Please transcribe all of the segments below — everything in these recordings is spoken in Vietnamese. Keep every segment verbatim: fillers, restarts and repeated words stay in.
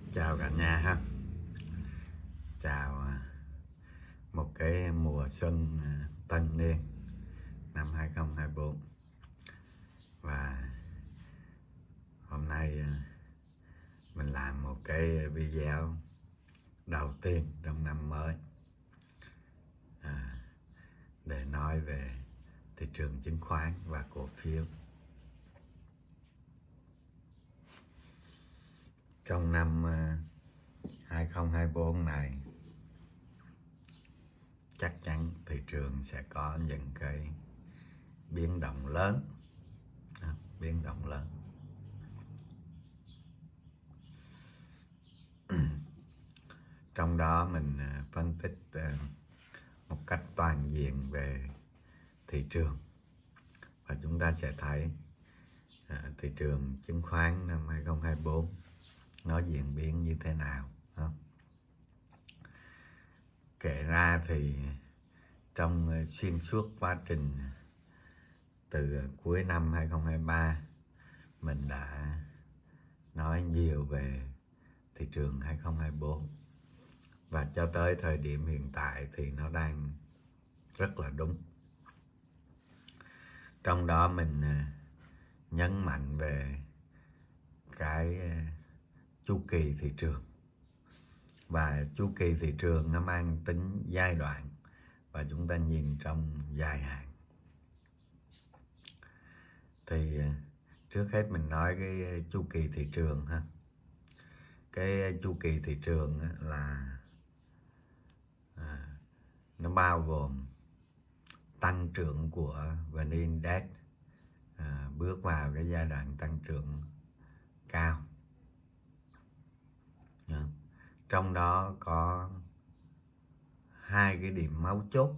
Chào cả nhà ha. Chào một cái mùa xuân tân niên năm hai không hai tư. Và hôm nay mình làm một cái video đầu tiên trong năm mới à, để nói về thị trường chứng khoán và cổ phiếu. Trong năm hai không hai tư này chắc chắn thị trường sẽ có những cái biến động lớn, à, biến động lớn. Trong đó mình phân tích một cách toàn diện về thị trường, và chúng ta sẽ thấy à, thị trường chứng khoán năm hai không hai tư nó diễn biến như thế nào. Không? Kể ra thì trong xuyên suốt quá trình từ cuối năm hai không hai ba mình đã nói nhiều về thị trường hai không hai tư, và cho tới thời điểm hiện tại thì nó đang rất là đúng. Trong đó mình nhấn mạnh về cái chu kỳ thị trường, và chu kỳ thị trường nó mang tính giai đoạn và chúng ta nhìn trong dài hạn. Thì trước hết mình nói cái chu kỳ thị trường ha. Cái chu kỳ thị trường là à, nó bao gồm tăng trưởng của vê en Index à, bước vào cái giai đoạn tăng trưởng cao. À, trong đó có hai cái điểm mấu chốt,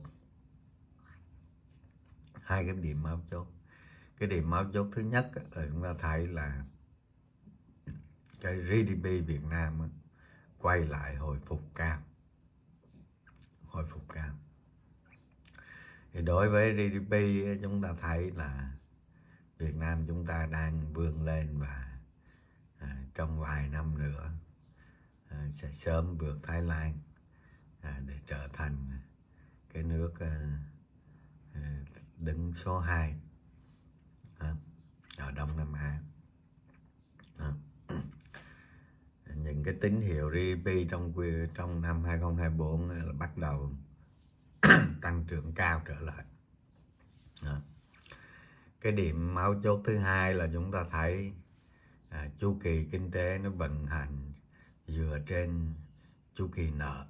hai cái điểm mấu chốt. Cái điểm mấu chốt thứ nhất là chúng ta thấy là cái giê đê pê Việt Nam quay lại hồi phục cao, hồi phục cao. Thì đối với giê đê pê chúng ta thấy là Việt Nam chúng ta đang vươn lên, và à, trong vài năm nữa à, sẽ sớm vượt Thái Lan à, để trở thành cái nước à, à, đứng số hai à, ở Đông Nam Á. À. Những cái tín hiệu giê đê pê trong trong năm hai không hai tư là bắt đầu tăng trưởng cao trở lại. À. Cái điểm mấu chốt thứ hai là chúng ta thấy à, chu kỳ kinh tế nó vận hành dựa trên chu kỳ nợ.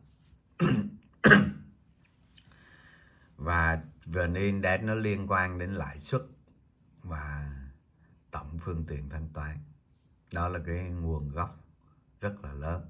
Và vê en Index nó liên quan đến lãi suất và tổng phương tiện thanh toán. Đó là cái nguồn gốc rất là lớn.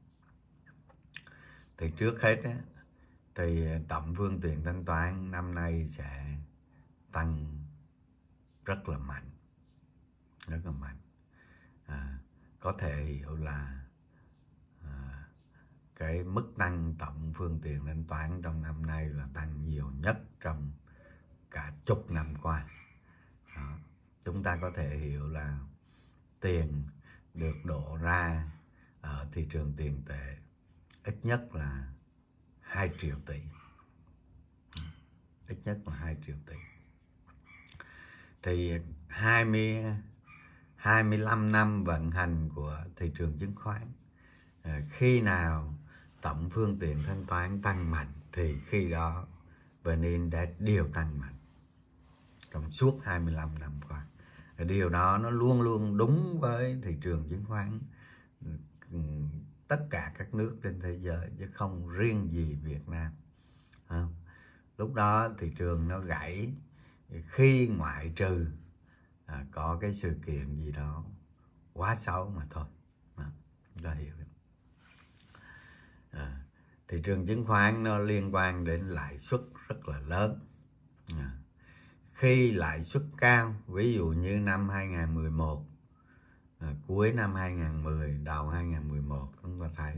Thì trước hết á, thì tổng phương tiện thanh toán năm nay sẽ tăng rất là mạnh, rất là mạnh. À, có thể hiểu là à, cái mức tăng tổng phương tiện thanh toán trong năm nay là tăng nhiều nhất trong cả chục năm qua. Đó. Chúng ta có thể hiểu là tiền được đổ ra ở thị trường tiền tệ ít nhất là hai triệu tỷ. Ít nhất là hai triệu tỷ. Thì hai mươi, hai mươi lăm năm vận hành của thị trường chứng khoán, à, khi nào tổng phương tiện thanh toán tăng mạnh thì khi đó vê en Index đều tăng mạnh trong suốt hai mươi lăm năm qua. Điều đó nó luôn luôn đúng với thị trường chứng khoán tất cả các nước trên thế giới, chứ không riêng gì Việt Nam. À, lúc đó thị trường nó gãy khi ngoại trừ à, có cái sự kiện gì đó quá xấu mà thôi. À, đã hiểu. À, thị trường chứng khoán nó liên quan đến lãi suất rất là lớn. À, khi lãi suất cao, ví dụ như năm hai không một một, à, cuối năm hai không một không, đầu hai không một một, chúng ta thấy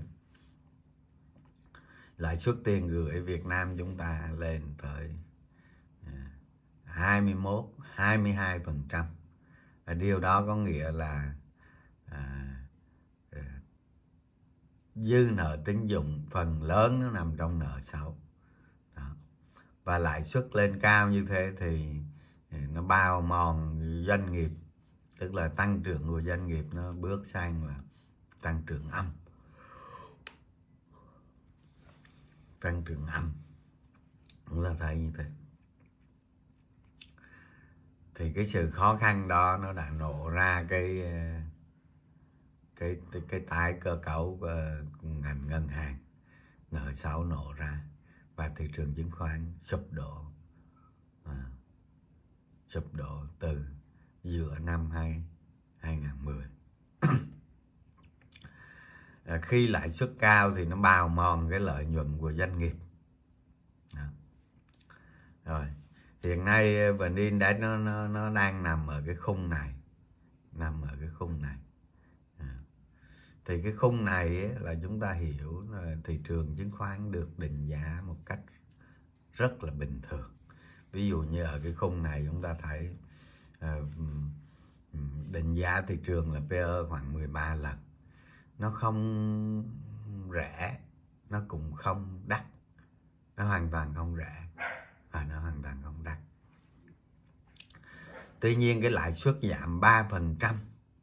lãi suất tiền gửi Việt Nam chúng ta lên tới à, hai mươi mốt, hai mươi hai phần trăm. Điều đó có nghĩa là à, dư nợ tín dụng phần lớn nó nằm trong nợ xấu. Đó. Và lãi suất lên cao như thế thì nó bào mòn doanh nghiệp, tức là tăng trưởng của doanh nghiệp nó bước sang là tăng trưởng âm. Tăng trưởng âm cũng là thấy như thế. Thì cái sự khó khăn đó nó đã nổ ra cái cái cái, cái tái cơ cấu uh, ngành ngân hàng, nợ xấu nổ ra và thị trường chứng khoán sụp đổ, à, sụp đổ từ giữa năm hai không một không. À, khi lãi suất cao thì nó bào mòn cái lợi nhuận của doanh nghiệp. Đó. Rồi hiện nay vê en Index nó, nó nó đang nằm ở cái khung này, nằm ở cái khung này. À. Thì cái khung này ấy, là chúng ta hiểu là thị trường chứng khoán được định giá một cách rất là bình thường. Ví dụ như ở cái khung này chúng ta thấy uh, định giá thị trường là pê e khoảng mười ba lần. Nó không rẻ, nó cũng không đắt, nó hoàn toàn không rẻ và nó hoàn toàn không đắt. Tuy nhiên cái lãi suất giảm ba phần trăm,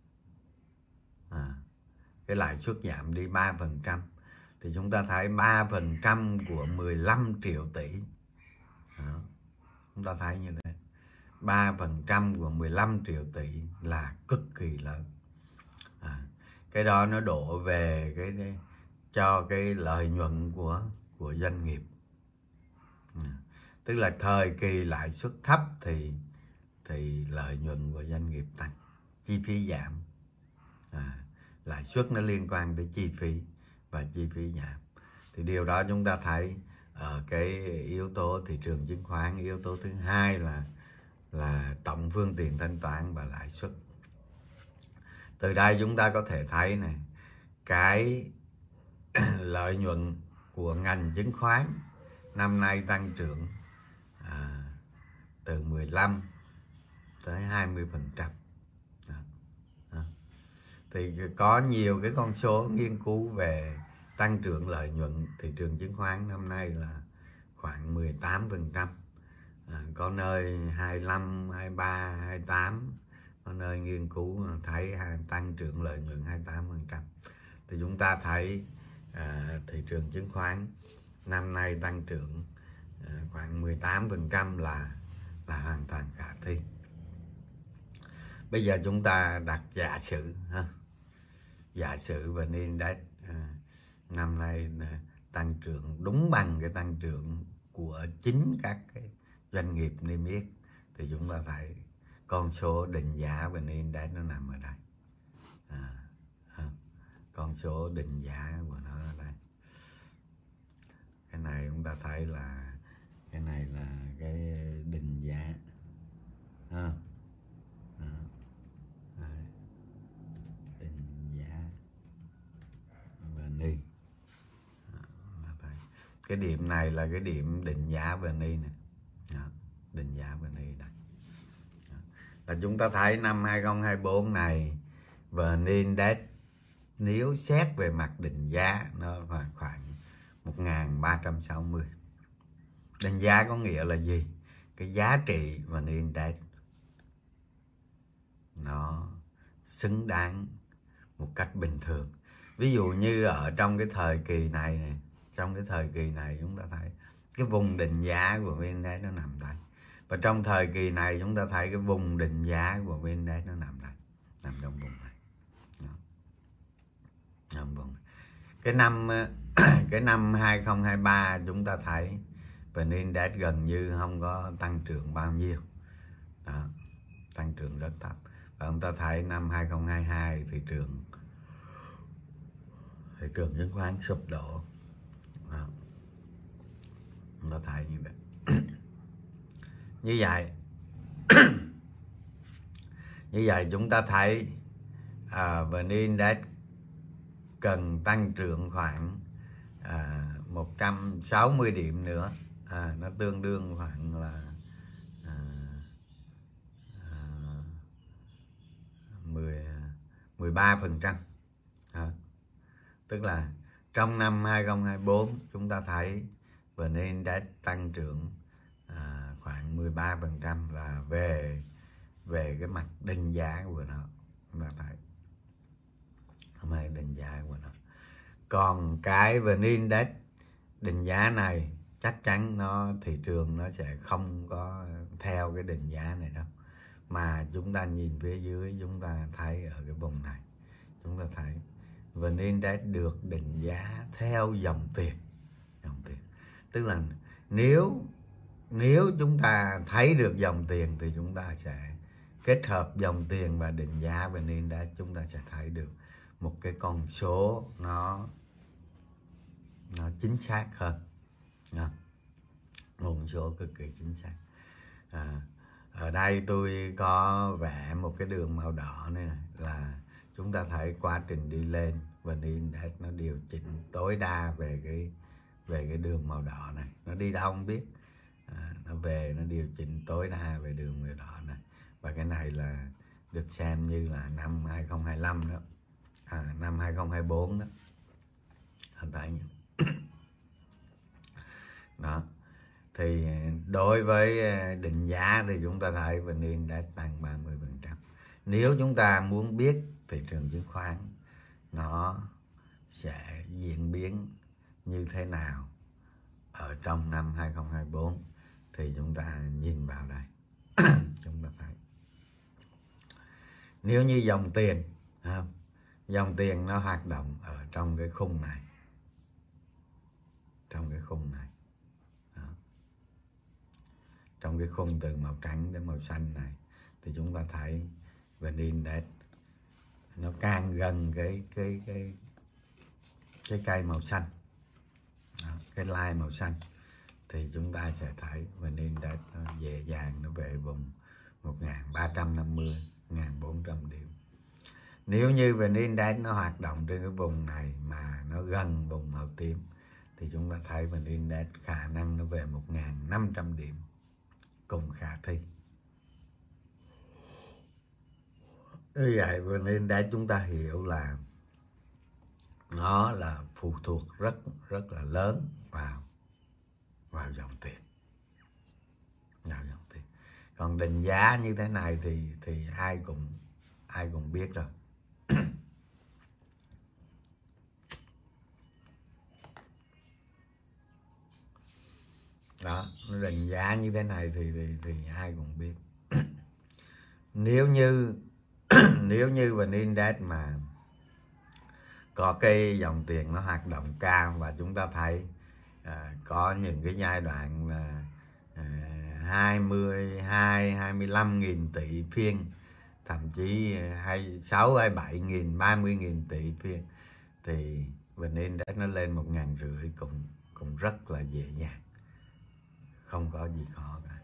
à, cái lãi suất giảm đi ba phần trăm thì chúng ta thấy ba phần trăm của mười lăm triệu tỷ. Đó. Chúng ta thấy như thế, ba phần trăm của mười lăm triệu tỷ là cực kỳ lớn. À, cái đó nó đổ về cái, cái cho cái lợi nhuận của của doanh nghiệp. À, tức là thời kỳ lãi suất thấp thì thì lợi nhuận của doanh nghiệp tăng, chi phí giảm. À, lãi suất nó liên quan tới chi phí và chi phí giảm. Thì điều đó chúng ta thấy ở cái yếu tố thị trường chứng khoán. Yếu tố thứ hai là là tổng phương tiện thanh toán và lãi suất. Từ đây chúng ta có thể thấy này, cái lợi nhuận của ngành chứng khoán năm nay tăng trưởng à, từ mười lăm tới hai mươi phần trăm. Thì có nhiều cái con số nghiên cứu về tăng trưởng lợi nhuận thị trường chứng khoán năm nay là khoảng mười tám phần trăm. À, có nơi hai mươi lăm, hai mươi ba, hai mươi tám, có nơi nghiên cứu thấy tăng trưởng lợi nhuận hai mươi tám phần trăm. Thì chúng ta thấy à, thị trường chứng khoán năm nay tăng trưởng à, khoảng mười tám phần trăm là là hoàn toàn khả thi. Bây giờ chúng ta đặt giả sử ha, giả sử vê en Index à, năm nay à, tăng trưởng đúng bằng cái tăng trưởng của chính các cái doanh nghiệp niêm yết, thì chúng ta thấy con số định giá vê en Index nó nằm ở đây. À, à, con số định giá của nó ở đây. Cái này chúng ta thấy là cái này là cái định giá. À, à, đấy. Định giá vê en I. Cái điểm này là cái điểm định giá vê en I này. Đó, định giá vê en I này. Đó. Là chúng ta thấy năm hai không hai tư này vê en Index nếu xét về mặt định giá nó khoảng khoảng một nghìn ba trăm sáu mươi. Định giá có nghĩa là gì? Cái giá trị vê en Index nó xứng đáng một cách bình thường. Ví dụ như ở trong cái thời kỳ này, này trong cái thời kỳ này chúng ta thấy cái vùng định giá của vê en Index nó nằm đây. Và trong thời kỳ này chúng ta thấy cái vùng định giá của vê en Index nó nằm đây, nằm trong vùng này. Đó. Nằm vùng này. Cái năm cái năm hai không hai ba chúng ta thấy vê en Index gần như không có tăng trưởng bao nhiêu. Đó, tăng trưởng rất thấp. Và chúng ta thấy năm hai không hai hai thị trường thị trường chứng khoán sụp đổ. Đó. Chúng ta thấy như vậy. Như vậy như vậy chúng ta thấy à, vê en Index cần tăng trưởng khoảng à, một trăm sáu mươi điểm nữa. À, nó tương đương khoảng là à, à, mười, mười ba phần trăm. À, tức là trong năm hai không hai tư chúng ta thấy vê en Index tăng trưởng à, khoảng mười ba phần trăm là về về cái mặt định giá của nó, chúng ta thấy hôm nay định giá của nó. Còn cái vê en Index định giá này chắc chắn nó thị trường nó sẽ không có theo cái định giá này đâu, mà chúng ta nhìn phía dưới chúng ta thấy ở cái vùng này, chúng ta thấy vê en Index được định giá theo dòng tiền, dòng tiền tức là nếu nếu chúng ta thấy được dòng tiền thì chúng ta sẽ kết hợp dòng tiền và định giá vê en Index, chúng ta sẽ thấy được một cái con số nó nó chính xác hơn, một con số cực kỳ chính xác. À, ở đây tôi có vẽ một cái đường màu đỏ này, này là chúng ta thấy quá trình đi lên vê en Index nó điều chỉnh tối đa về cái về cái đường màu đỏ này, nó đi đâu không biết, à, nó về nó điều chỉnh tối đa về đường màu đỏ này, và cái này là được xem như là năm hai không hai lăm đó, à, năm hai không hai tư đó, anh thấy nhỉ? Đó thì đối với định giá thì chúng ta thấy vê en Index tăng ba mươi phần trăm. Nếu chúng ta muốn biết thị trường chứng khoán nó sẽ diễn biến như thế nào ở trong năm hai không hai tư thì chúng ta nhìn vào đây. Chúng ta thấy nếu như dòng tiền không? Dòng tiền nó hoạt động ở trong cái khung này, trong cái khung này, đó. Trong cái khung từ màu trắng đến màu xanh này thì chúng ta thấy vê en Index nó càng gần cái cái cái cái cây màu xanh, đó, cái line màu xanh thì chúng ta sẽ thấy vê en Index nó dễ dàng nó về vùng một nghìn ba trăm năm mươi, một nghìn bốn trăm điểm. Nếu như vê en Index nó hoạt động trên cái vùng này mà nó gần vùng màu tím thì chúng ta thấy vê en Index khả năng nó về một nghìn năm trăm điểm cùng khả thi. Như vậy vê en Index chúng ta hiểu là nó là phụ thuộc rất rất là lớn vào vào dòng tiền, vào dòng tiền. Còn định giá như thế này thì thì ai cũng ai cũng biết rồi. Đó, nó định giá như thế này thì thì thì ai cũng biết. Nếu như nếu như vê en Index mà có cái dòng tiền nó hoạt động cao và chúng ta thấy à, có những cái giai đoạn là à, hai mươi hai, hai mươi lăm nghìn tỷ phiên, thậm chí hai mươi sáu, hai mươi bảy nghìn, ba mươi nghìn tỷ phiên thì vê en Index nó lên một nghìn rưỡi cũng cũng rất là dễ dàng, không có gì khó cả.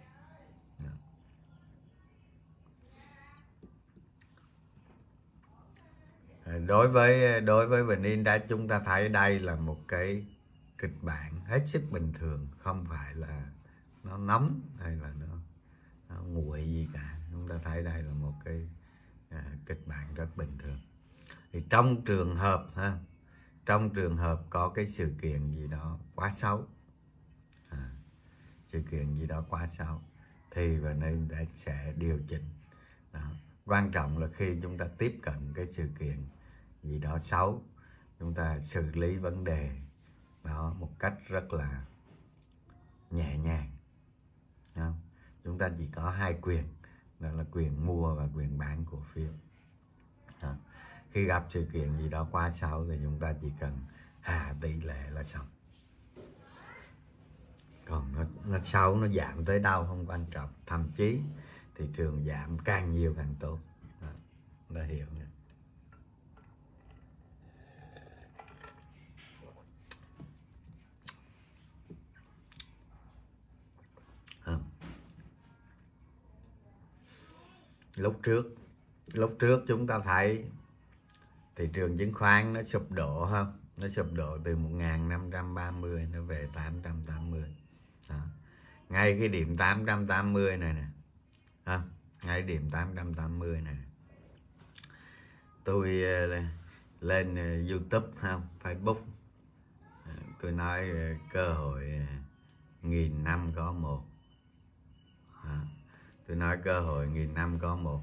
Đối với đối với vê en Index chúng ta thấy đây là một cái kịch bản hết sức bình thường, không phải là nó nóng hay là nó, nó nguội gì cả. Chúng ta thấy đây là một cái à, kịch bản rất bình thường. Thì trong trường hợp ha, trong trường hợp có cái sự kiện gì đó quá xấu, à, sự kiện gì đó quá xấu thì vê en Index sẽ điều chỉnh. Đó. Quan trọng là khi chúng ta tiếp cận cái sự kiện gì đó xấu, chúng ta xử lý vấn đề đó một cách rất là nhẹ nhàng. Không? Chúng ta chỉ có hai quyền, đó là quyền mua và quyền bán cổ phiếu. Đó. Khi gặp sự kiện gì đó quá xấu thì chúng ta chỉ cần hạ tỷ lệ là xong. Còn nó, nó xấu, nó giảm tới đâu không quan trọng, thậm chí thị trường giảm càng nhiều càng tốt. Đó. Chúng ta hiểu nhé. À. Lúc trước lúc trước chúng ta thấy thị trường chứng khoán nó sụp đổ không? Nó sụp đổ từ một nghìn năm trăm ba mươi nó về tám trăm tám mươi. Đó. Ngay cái điểm tám trăm tám mươi này nè, à, ngay điểm tám trăm tám mươi này tôi lên YouTube không, Facebook tôi nói cơ hội nghìn năm có một. Đó. Tôi nói cơ hội nghìn năm có một.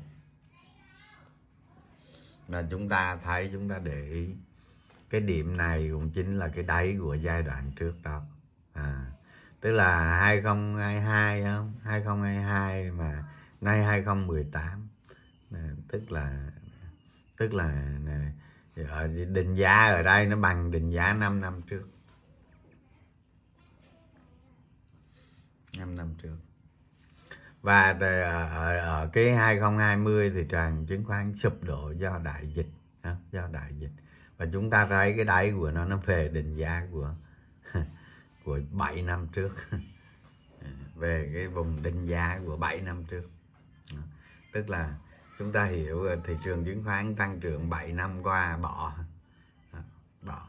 Là chúng ta thấy, chúng ta để ý cái điểm này cũng chính là cái đáy của giai đoạn trước đó. À, tức là hai không hai hai không? hai không hai hai mà nay hai không một tám. À, tức là tức là ở định giá ở đây nó bằng định giá năm năm trước. năm năm trước. Và ở, ở, ở cái hai không hai không thì trần chứng khoán sụp đổ do đại dịch, do đại dịch. Và chúng ta thấy cái đáy của nó nó về định giá của của bảy năm trước. Về cái vùng định giá của bảy năm trước. Tức là chúng ta hiểu thị trường chứng khoán tăng trưởng bảy năm qua bỏ bỏ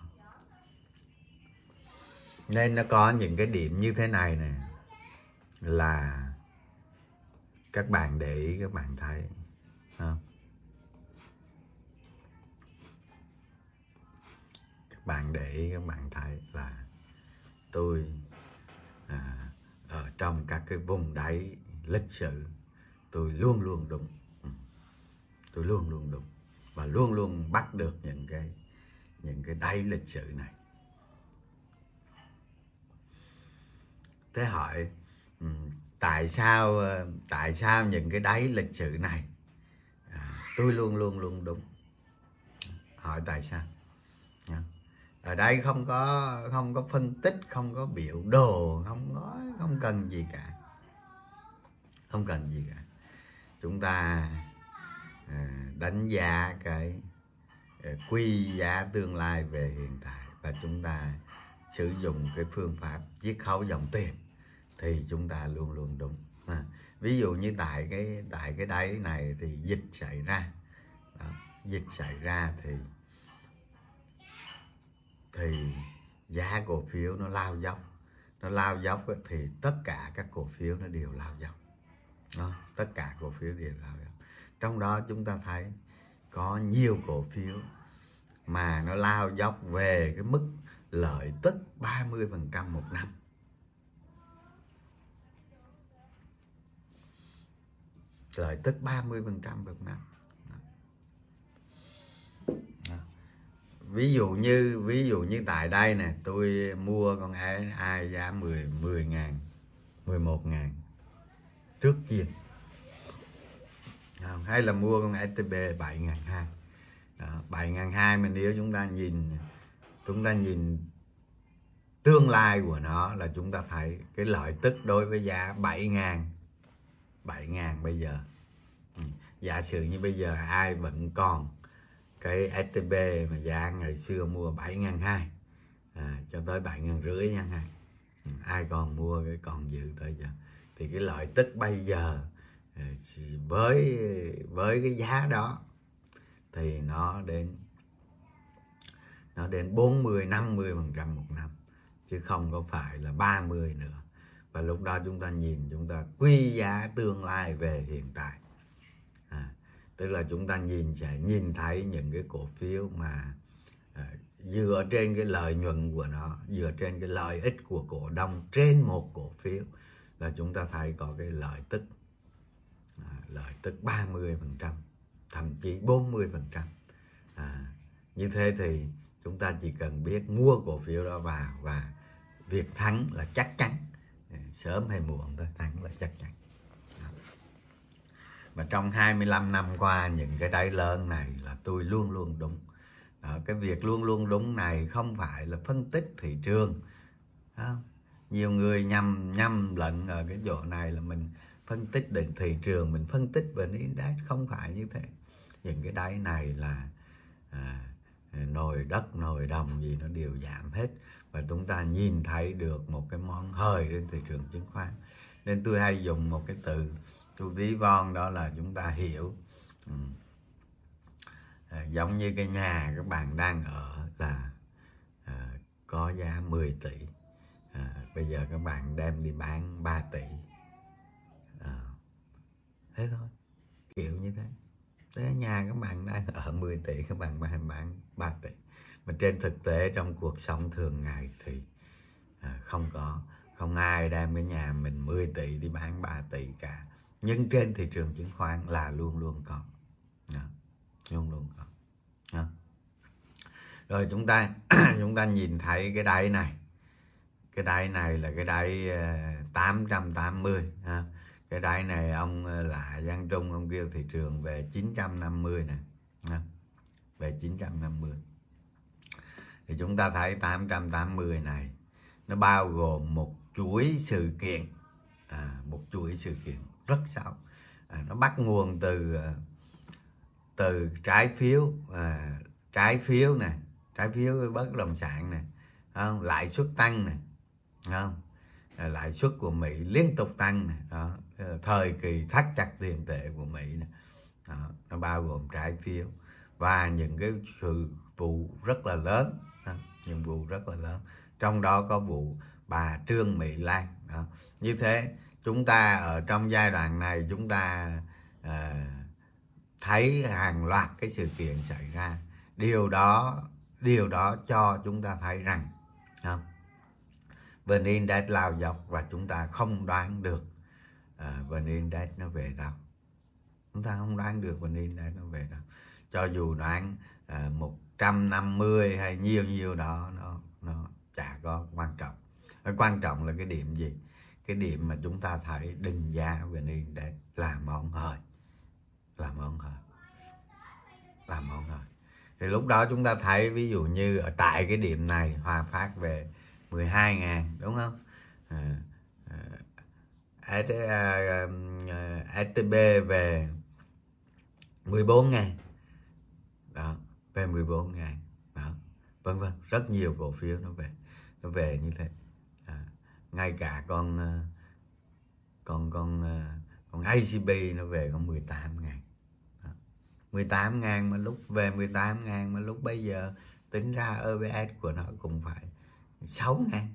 nên nó có những cái điểm như thế này nè, là các bạn để ý, các bạn thấy không? Các bạn để ý, các bạn thấy là tôi à, ở trong các cái vùng đáy lịch sử tôi luôn luôn đúng. Tôi luôn luôn đúng và luôn luôn bắt được những cái những cái đáy lịch sử này. Thế hỏi tại sao tại sao những cái đáy lịch sử này à, tôi luôn luôn luôn đúng? Hỏi tại sao? Ở đây không có không có phân tích, không có biểu đồ, không có không cần gì cả, không cần gì cả. Chúng ta à, đánh giá cái à, quy giá tương lai về hiện tại và chúng ta sử dụng cái phương pháp chiết khấu dòng tiền thì chúng ta luôn luôn đúng. À, ví dụ như tại cái tại cái đáy này thì dịch xảy ra, đó, dịch xảy ra thì thì giá cổ phiếu nó lao dốc, nó lao dốc thì tất cả các cổ phiếu nó đều lao dốc. Đó, tất cả cổ phiếu đều lao dốc. Trong đó chúng ta thấy có nhiều cổ phiếu mà nó lao dốc về cái mức lợi tức ba mươi phần trăm một năm. Lợi tức ba mươi phần trăm một năm. Đó. Ví dụ như ví dụ như tại đây nè, tôi mua con ai ai giá mười mười ngàn, mười một ngàn trước chiên. Hay là mua con ét tê bê bảy ngàn hai. bảy ngàn hai mà nếu chúng ta nhìn chúng ta nhìn tương lai của nó là chúng ta thấy cái lợi tức đối với giá bảy ngàn bảy ngàn bây giờ. Giả sử như bây giờ ai vẫn còn cái ét tê bê mà giá ngày xưa mua bảy ngàn hai à, cho tới bảy ngàn rưỡi nha hai. Ai còn mua cái còn giữ tới giờ thì cái lợi tức bây giờ với với cái giá đó thì nó đến nó đến bốn mươi năm mươi phần trăm một năm chứ không có phải là ba mươi nữa. Và lúc đó chúng ta nhìn, chúng ta quy giá tương lai về hiện tại. À, tức là chúng ta nhìn sẽ nhìn thấy những cái cổ phiếu mà à, dựa trên cái lợi nhuận của nó, dựa trên cái lợi ích của cổ đông trên một cổ phiếu là chúng ta thấy có cái lợi tức à, lợi tức ba mươi phần trăm, thậm chí bốn mươi phần trăm. À, như thế thì chúng ta chỉ cần biết mua cổ phiếu đó vào và việc thắng là chắc chắn, sớm hay muộn thôi, thắng là chắc chắn. Đó. Mà trong hai mươi lăm năm qua những cái đáy lớn này là tôi luôn luôn đúng. Đó, cái việc luôn luôn đúng này không phải là phân tích thị trường. Đó. Nhiều người nhầm nhầm lẫn ở cái chỗ này là mình phân tích định thị trường, mình phân tích về index, không phải như thế. Những cái đáy này là à, nồi đất, nồi đồng gì nó đều giảm hết. Và chúng ta nhìn thấy được một cái món hời trên thị trường chứng khoán. Nên tôi hay dùng một cái từ tôi ví von, đó là chúng ta hiểu ừ. à, giống như cái nhà các bạn đang ở là à, có giá mười tỷ, à, bây giờ các bạn đem đi bán ba tỷ. À, thế thôi, kiểu như thế. Thế nhà các bạn đang ở mười tỷ, các bạn bán ba tỷ. Mà trên thực tế trong cuộc sống thường ngày thì à, không có không ai đem cái nhà mình mười tỷ đi bán ba tỷ cả, nhưng trên thị trường chứng khoán là luôn luôn có, đó, luôn luôn có, đó. Rồi chúng ta chúng ta nhìn thấy cái đáy này, cái đáy này là cái đáy tám trăm tám mươi ha. Cái đáy này ông là Giang Trung, ông kêu thị trường về chín trăm năm mươi nè, về chín trăm năm mươi. Thì chúng ta thấy tám trăm tám mươi này nó bao gồm một chuỗi sự kiện, à, một chuỗi sự kiện rất sâu, à, nó bắt nguồn từ từ trái phiếu, à, trái phiếu nè, trái phiếu bất động sản nè, không? Lãi suất tăng nè, không? À, lãi suất của Mỹ liên tục tăng nè, đó, thời kỳ thắt chặt tiền tệ của Mỹ nè, đó, nó bao gồm trái phiếu và những cái sự vụ rất là lớn, đó, những vụ rất là lớn, trong đó có vụ bà Trương Mỹ Lan, đó. Như thế chúng ta ở trong giai đoạn này chúng ta à, thấy hàng loạt cái sự kiện xảy ra, điều đó điều đó cho chúng ta thấy rằng không? vê en Index lao dốc và chúng ta không đoán được à, vê en Index nó về đâu, chúng ta không đoán được vê en Index nó về đâu, cho dù đoán à, một trăm năm mươi hay nhiều nhiều đó nó nó chả có quan trọng. Cái quan trọng là cái điểm gì? Cái điểm mà chúng ta thấy định giá vê en Index là món hời, là món hời, là món hời. Thì lúc đó chúng ta thấy ví dụ như ở tại cái điểm này Hòa Phát về mười hai ngàn, đúng không? À, à, ét tê bê về mười bốn ngàn, đó, về mười bốn ngàn, đó, vân vân, rất nhiều cổ phiếu nó về, nó về như thế. À, ngay cả con con con con a xê bê nó về còn mười tám ngàn, mười tám ngàn mà lúc về mười tám ngàn mà lúc bây giờ tính ra e bê ét của nó cũng phải sáu ngàn,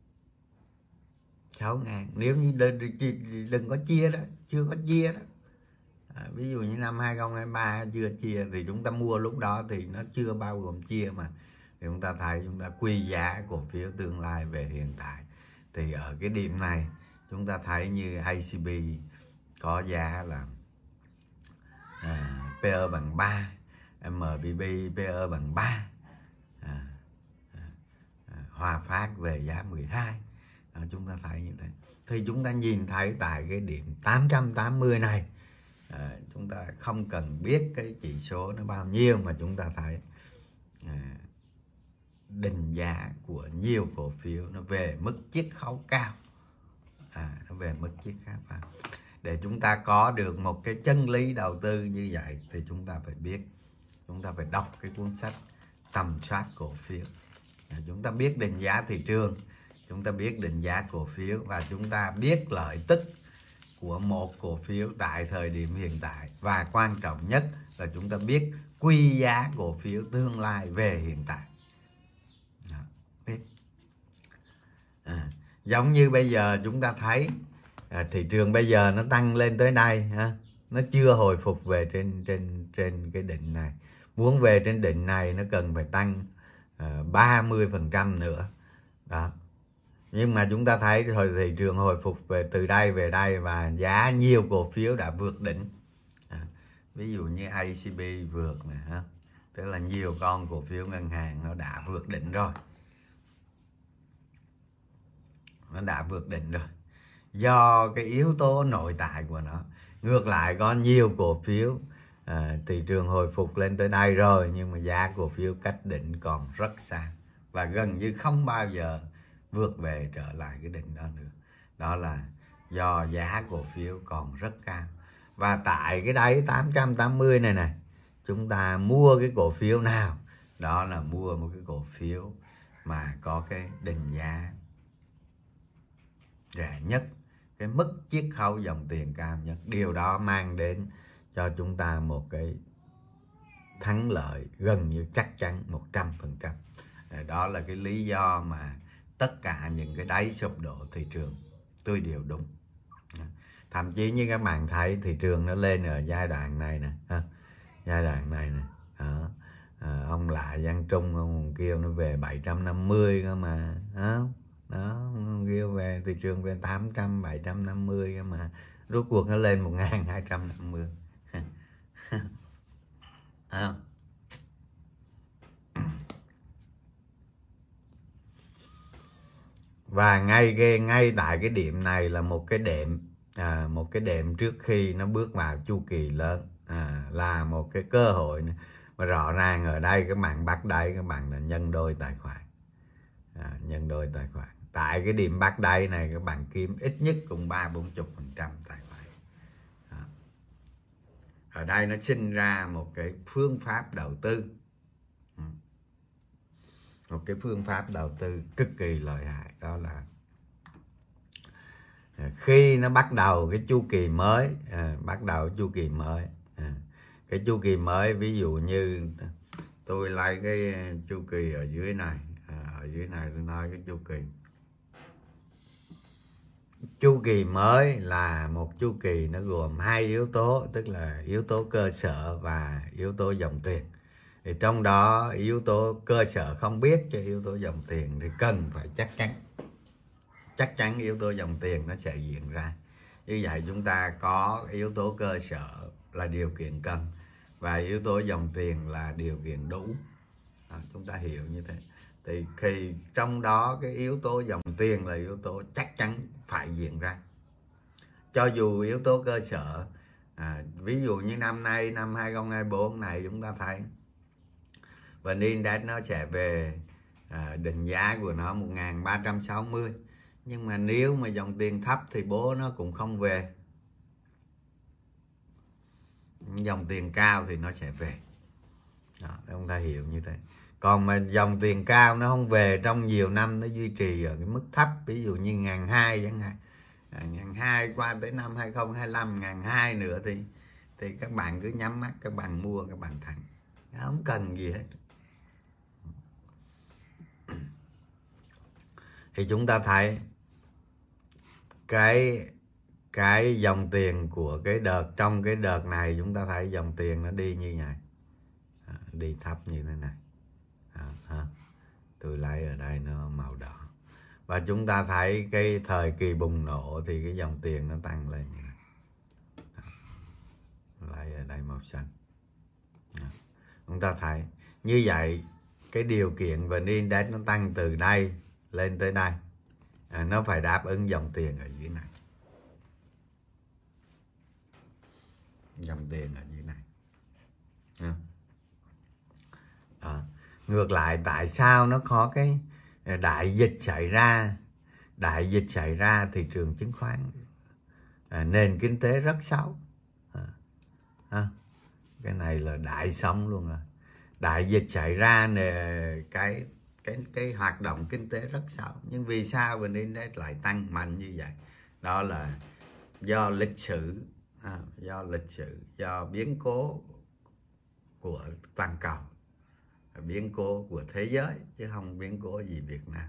sáu ngàn nếu như đừng, đừng có chia đó, chưa có chia đó. À, ví dụ như năm hai không hai ba chưa chia thì chúng ta mua lúc đó thì nó chưa bao gồm chia mà, thì chúng ta thấy chúng ta quy giá cổ phiếu tương lai về hiện tại. Thì ở cái điểm này chúng ta thấy như a xê bê có giá là à, pê e bằng ba, em bê bê pê e bằng ba, à, à, à, Hòa Phát về giá mười hai, à, chúng ta thấy như thế. Thì chúng ta nhìn thấy tại cái điểm tám trăm tám mươi này, à, chúng ta không cần biết cái chỉ số nó bao nhiêu mà chúng ta thấy à, định giá của nhiều cổ phiếu nó về mức chiết khấu cao, à, nó về mức chiết khấu cao. Để chúng ta có được một cái chân lý đầu tư như vậy thì chúng ta phải biết, chúng ta phải đọc cái cuốn sách Tầm soát cổ phiếu, à, chúng ta biết định giá thị trường, chúng ta biết định giá cổ phiếu và chúng ta biết lợi tức của một cổ phiếu tại thời điểm hiện tại, và quan trọng nhất là chúng ta biết quy giá cổ phiếu tương lai về hiện tại. Đó, biết. À, giống như bây giờ chúng ta thấy à, thị trường bây giờ nó tăng lên tới đây ha, nó chưa hồi phục về trên trên trên cái đỉnh này, muốn về trên đỉnh này nó cần phải tăng à, ba mươi phần trăm nữa đó. Nhưng mà chúng ta thấy rồi thị trường hồi phục về từ đây về đây và giá nhiều cổ phiếu đã vượt đỉnh, à, ví dụ như a xê bê vượt nè ha, tức là nhiều con cổ phiếu ngân hàng nó đã vượt đỉnh rồi, nó đã vượt đỉnh rồi do cái yếu tố nội tại của nó. Ngược lại có nhiều cổ phiếu à, thị trường hồi phục lên tới đây rồi nhưng mà giá cổ phiếu cách đỉnh còn rất xa và gần như không bao giờ vượt về trở lại cái đỉnh đó nữa. Đó là do giá cổ phiếu còn rất cao. Và tại cái đáy tám trăm tám mươi này này, chúng ta mua cái cổ phiếu nào? Đó là mua một cái cổ phiếu mà có cái định giá rẻ nhất, cái mức chiết khấu dòng tiền cao nhất. Điều đó mang đến cho chúng ta một cái thắng lợi gần như chắc chắn một trăm phần trăm. Đó là cái lý do mà tất cả những cái đáy sụp đổ thị trường tôi đều đúng. Thậm chí như các bạn thấy thị trường nó lên ở giai đoạn này nè, ha, giai đoạn này nè, đó. À, ông lại Giang Trung ông kêu nó về bảy trăm năm mươi cơ mà, đó. đó, kêu về thị trường về tám trăm, bảy trăm năm mươi mà rốt cuộc nó lên một nghìn hai trăm năm mươi. À. Và ngay cái ngay tại cái điểm này là một cái đệm, à, một cái đệm trước khi nó bước vào chu kỳ lớn, à, là một cái cơ hội nữa. Mà rõ ràng ở đây các bạn bắt đáy, các bạn là nhân đôi tài khoản, à, nhân đôi tài khoản tại cái điểm bắt đáy này, các bạn kiếm ít nhất cũng ba bốn chục phần trăm tài khoản. Đó. Ở đây nó sinh ra một cái phương pháp đầu tư, một cái phương pháp đầu tư cực kỳ lợi hại, đó là khi nó bắt đầu cái chu kỳ mới, à, bắt đầu chu kỳ mới, à, cái chu kỳ mới, ví dụ như tôi lấy cái chu kỳ ở dưới này, à, ở dưới này tôi nói cái chu kỳ chu kỳ mới là một chu kỳ nó gồm hai yếu tố, tức là yếu tố cơ sở và yếu tố dòng tiền. Thì trong đó yếu tố cơ sở không biết, cho yếu tố dòng tiền thì cần phải chắc chắn chắc chắn yếu tố dòng tiền nó sẽ diễn ra. Như vậy chúng ta có yếu tố cơ sở là điều kiện cần và yếu tố dòng tiền là điều kiện đủ. Đó, chúng ta hiểu như thế. Thì khi trong đó cái yếu tố dòng tiền là yếu tố chắc chắn phải diễn ra. Cho dù yếu tố cơ sở, à, ví dụ như năm nay, năm hai không hai tư này, chúng ta thấy vê en Index nó sẽ về, à, định giá của nó một nghìn ba trăm sáu mươi. Nhưng mà nếu mà dòng tiền thấp thì bố nó cũng không về. Dòng tiền cao thì nó sẽ về. Đó, chúng ta hiểu như thế. Còn mà dòng tiền cao nó không về trong nhiều năm, nó duy trì ở cái mức thấp, ví dụ như một nghìn hai trăm chẳng hạn, một nghìn hai trăm qua tới năm hai không hai lăm, một nghìn hai trăm nữa thì thì các bạn cứ nhắm mắt, các bạn mua, các bạn thắng, không cần gì hết. Thì chúng ta thấy cái cái dòng tiền của cái đợt, trong cái đợt này chúng ta thấy dòng tiền nó đi như này, à, đi thấp như thế này, à, à. Tôi lấy ở đây nó màu đỏ. Và chúng ta thấy cái thời kỳ bùng nổ thì cái dòng tiền nó tăng lên như này, à. Lấy ở đây màu xanh, à. Chúng ta thấy như vậy cái điều kiện vê en Index nó tăng từ đây lên tới đây, à, nó phải đáp ứng dòng tiền ở dưới này, dòng tiền ở dưới này, à. À, ngược lại, tại sao nó có cái đại dịch xảy ra, đại dịch xảy ra thị trường chứng khoán, à, nền kinh tế rất xấu, à, à, cái này là đại sống luôn rồi. Đại dịch xảy ra nè, cái cái cái hoạt động kinh tế rất xấu. Nhưng vì sao vê en Index lại tăng mạnh như vậy? Đó là do lịch sử, à, do lịch sử, do biến cố của toàn cầu, biến cố của thế giới, chứ không biến cố gì Việt Nam.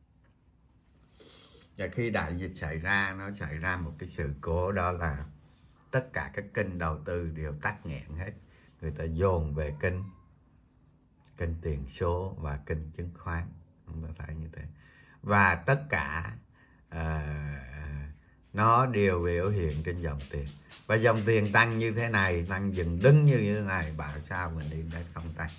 Và khi đại dịch xảy ra, nó xảy ra một cái sự cố, đó là tất cả các kênh đầu tư đều tắc nghẽn hết. Người ta dồn về kênh kênh tiền số và kênh chứng khoán, chúng ta thấy như thế. Và tất cả uh, nó đều biểu hiện trên dòng tiền. Và dòng tiền tăng như thế này, tăng dừng đứng như thế này, bảo sao mình đi đến không tăng.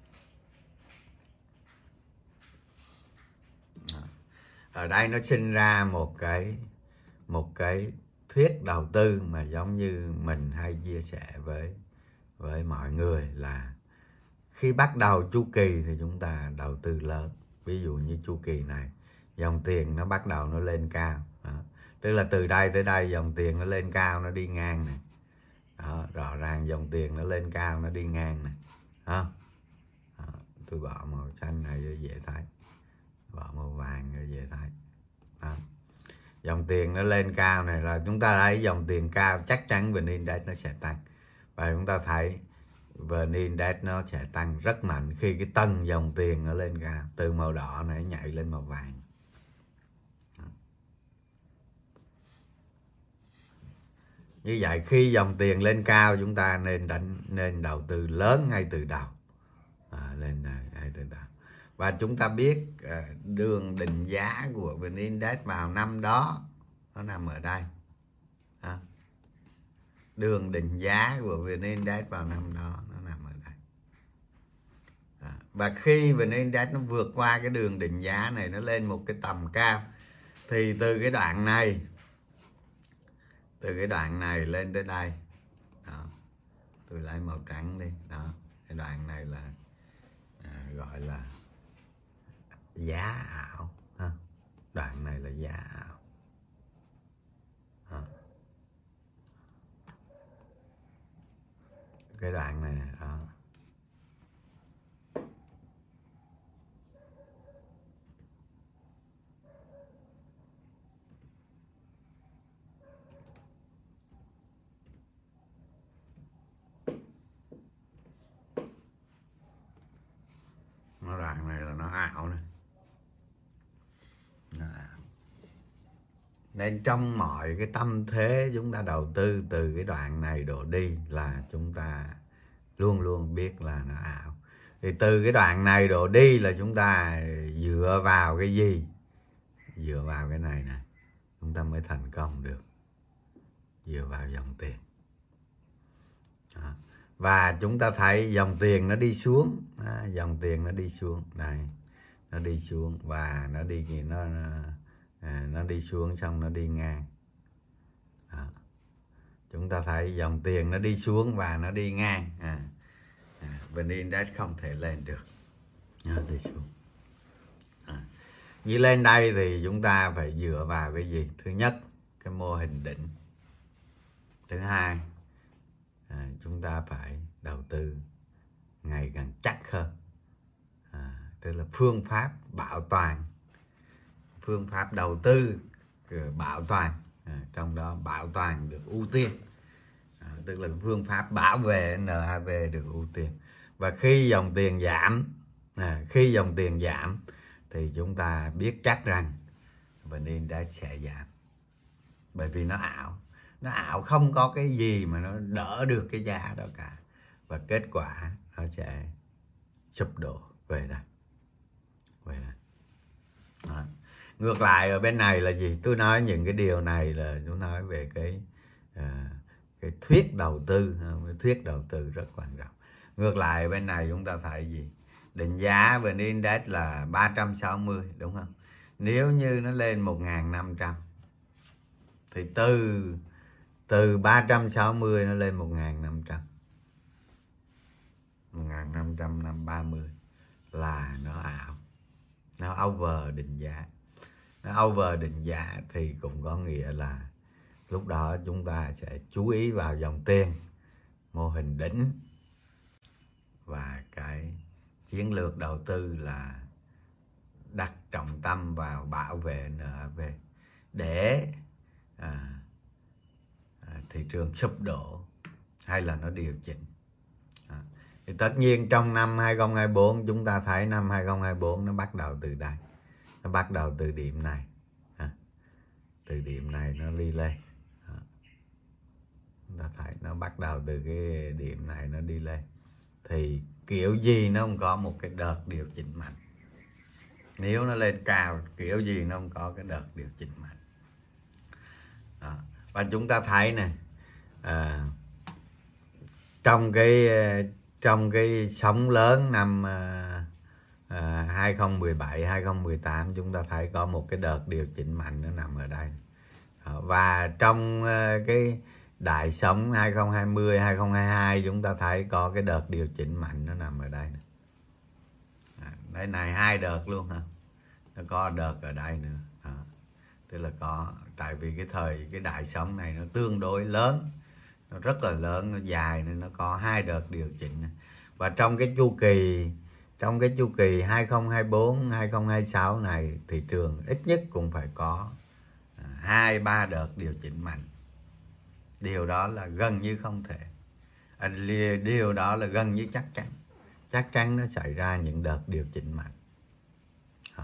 Ở đây nó sinh ra một cái một cái thuyết đầu tư mà giống như mình hay chia sẻ với với mọi người là khi bắt đầu chu kỳ thì chúng ta đầu tư lớn. Ví dụ như chu kỳ này, dòng tiền nó bắt đầu nó lên cao. Đó. Tức là từ đây tới đây dòng tiền nó lên cao, nó đi ngang này. Đó, rõ ràng dòng tiền nó lên cao, nó đi ngang này. Đó. Đó. Tôi bỏ màu xanh này cho dễ thấy, bỏ màu vàng cho dễ thấy. Đó. Dòng tiền nó lên cao này là chúng ta thấy dòng tiền cao, chắc chắn vê en Index nó sẽ tăng. Và chúng ta thấy vê en Index nó sẽ tăng rất mạnh khi cái tầng dòng tiền nó lên cao, từ màu đỏ này nhảy lên màu vàng. Đó. Như vậy khi dòng tiền lên cao, chúng ta nên đánh nên đầu tư lớn ngay từ đầu, à, lên ngay từ đầu. Và chúng ta biết đường định giá của vê en Index vào năm đó nó nằm ở đây. À, đường định giá của vê en Index vào năm đó nó nằm ở đây. À, và khi vê en Index nó vượt qua cái đường định giá này, nó lên một cái tầm cao, thì từ cái đoạn này từ cái đoạn này lên tới đây đó, tôi lấy màu trắng đi đó, cái đoạn này là à, gọi là giá ảo ha. Đoạn này là giá ảo ha. Cái đoạn này đó. Nó đoạn này là nó ảo này. Nó ảo. Nên trong mọi cái tâm thế chúng ta đầu tư từ cái đoạn này đổ đi là chúng ta luôn luôn biết là nó ảo. Thì từ cái đoạn này đổ đi là chúng ta dựa vào cái gì? Dựa vào cái này nè, chúng ta mới thành công được. Dựa vào dòng tiền. Đó. Và chúng ta thấy dòng tiền nó đi xuống, à, dòng tiền nó đi xuống này, nó đi xuống và nó đi gì nó à, nó đi xuống xong nó đi ngang. Đó. Chúng ta thấy dòng tiền nó đi xuống và nó đi ngang. À, à, vê en Index không thể lên được, nó đi xuống. À. Như lên đây thì chúng ta phải dựa vào cái gì? Thứ nhất, cái mô hình đỉnh. Thứ hai, à, chúng ta phải đầu tư ngày càng chắc hơn. À, tức là phương pháp bảo toàn, phương pháp đầu tư bảo toàn, à, trong đó bảo toàn được ưu tiên. À, tức là phương pháp bảo vệ en a vê được ưu tiên. Và khi dòng tiền giảm, à, khi dòng tiền giảm thì chúng ta biết chắc rằng vê en Index sẽ giảm, bởi vì nó ảo. Nó ảo, không có cái gì mà nó đỡ được cái giá đó cả. Và kết quả nó sẽ sụp đổ về đây. Về đây. Đó. Ngược lại ở bên này là gì? Tôi nói những cái điều này là tôi nói về cái à, cái thuyết đầu tư, cái thuyết đầu tư rất quan trọng. Ngược lại bên này chúng ta thấy gì? Định giá vê en Index là ba trăm sáu mươi, đúng không? Nếu như nó lên một nghìn năm trăm thì từ từ ba trăm sáu mươi nó lên một nghìn năm trăm, một nghìn năm trăm ba mươi là nó ảo, nó over định giá. Nó over định giá thì cũng có nghĩa là lúc đó chúng ta sẽ chú ý vào dòng tiền, mô hình đỉnh và cái chiến lược đầu tư là đặt trọng tâm vào bảo vệ en a vê để à, à, thị trường sụp đổ hay là nó điều chỉnh. À, thì tất nhiên trong năm hai không hai tư chúng ta thấy năm hai không hai tư nó bắt đầu từ đây, nó bắt đầu từ điểm này, à, từ điểm này nó đi lên. À, chúng ta thấy nó bắt đầu từ cái điểm này nó đi lên thì kiểu gì nó không có một cái đợt điều chỉnh mạnh. Nếu nó lên cao kiểu gì nó không có cái đợt điều chỉnh mạnh. Đó. Và chúng ta thấy này, à, trong cái trong cái sóng lớn năm à, à, hai không một bảy hai không một tám chúng ta thấy có một cái đợt điều chỉnh mạnh nó nằm ở đây. Đó. Và trong à, cái đại sóng hai không hai không hai không hai hai chúng ta thấy có cái đợt điều chỉnh mạnh nó nằm ở đây này. À, đây này hai đợt luôn ha, nó có đợt ở đây nữa. Đó. Tức là có, tại vì cái thời cái đại sóng này nó tương đối lớn, nó rất là lớn, nó dài nên nó có hai đợt điều chỉnh. Và trong cái chu kỳ trong cái chu kỳ hai không hai tư hai không hai sáu này thị trường ít nhất cũng phải có hai ba đợt điều chỉnh mạnh. Điều đó là gần như không thể, à, điều đó là gần như chắc chắn, chắc chắn nó xảy ra những đợt điều chỉnh mạnh. Đó.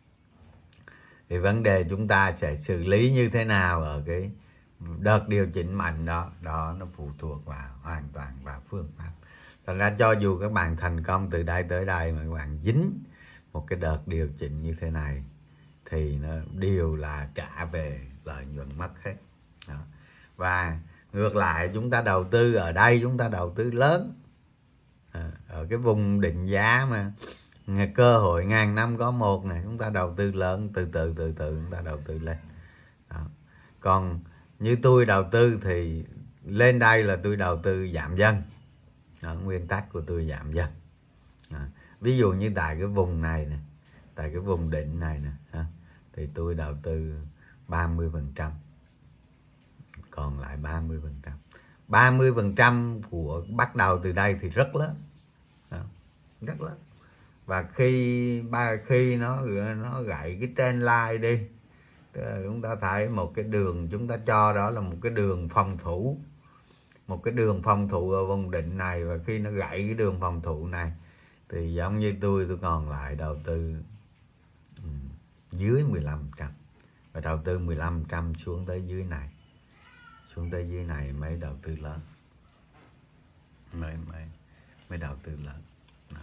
Thì vấn đề chúng ta sẽ xử lý như thế nào ở cái đợt điều chỉnh mạnh đó, đó nó phụ thuộc vào hoàn toàn vào phương pháp. Thành ra cho dù các bạn thành công từ đây tới đây mà các bạn dính một cái đợt điều chỉnh như thế này thì nó đều là trả về lợi nhuận mất hết. Đó. Và ngược lại chúng ta đầu tư ở đây, chúng ta đầu tư lớn à, ở cái vùng định giá mà cơ hội ngàn năm có một này, chúng ta đầu tư lớn, từ từ từ từ chúng ta đầu tư lên. Đó. Còn như tôi đầu tư thì lên đây là tôi đầu tư giảm dần. Đó, nguyên tắc của tôi giảm dần. Đó. Ví dụ như tại cái vùng này nè, tại cái vùng đỉnh này nè, thì tôi đầu tư ba mươi phần trăm, còn lại ba mươi phần trăm. ba mươi phần trăm của bắt đầu từ đây thì rất lớn. Đó, rất lớn. Và khi ba khi nó nó gãy cái trend line đi, chúng ta thấy một cái đường, chúng ta cho đó là một cái đường phòng thủ, một cái đường phòng thủ ở vùng đỉnh này, và khi nó gãy cái đường phòng thủ này thì giống như tôi tôi còn lại đầu tư um, dưới mười lăm phần trăm, và đầu tư mười lăm phần trăm xuống tới dưới này, xuống tới dưới này mới đầu tư lớn, mới mới mới đầu tư lớn. Đó.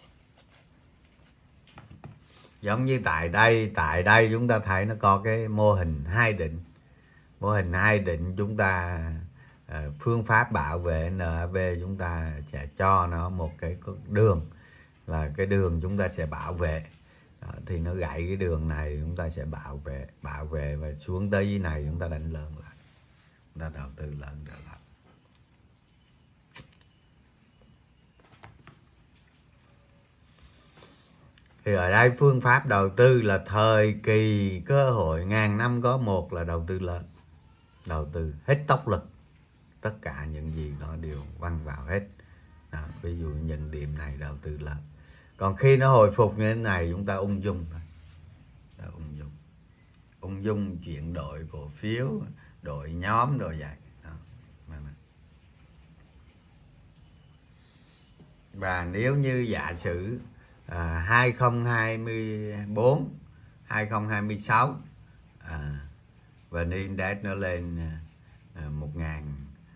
Giống như tại đây, tại đây chúng ta thấy nó có cái mô hình hai định, mô hình hai định chúng ta uh, phương pháp bảo vệ en a vê chúng ta sẽ cho nó một cái đường, là cái đường chúng ta sẽ bảo vệ. Đó, thì nó gãy cái đường này chúng ta sẽ bảo vệ, bảo vệ và xuống tới dưới này chúng ta đánh lớn lại, chúng ta đầu tư lớn trở lại. Thì ở đây phương pháp đầu tư là thời kỳ cơ hội ngàn năm có một là đầu tư lớn, đầu tư hết tốc lực, tất cả những gì nó đều văng vào hết. Đó, ví dụ những điểm này đầu tư lớn. Còn khi nó hồi phục như thế này chúng ta ung dung thôi. Đó, ung dung, ung dung chuyển đổi cổ phiếu, đổi nhóm rồi vậy. Đó. Và nếu như giả sử à, hai không hai bốn, hai không hai sáu à, và index nó lên à, một nghìn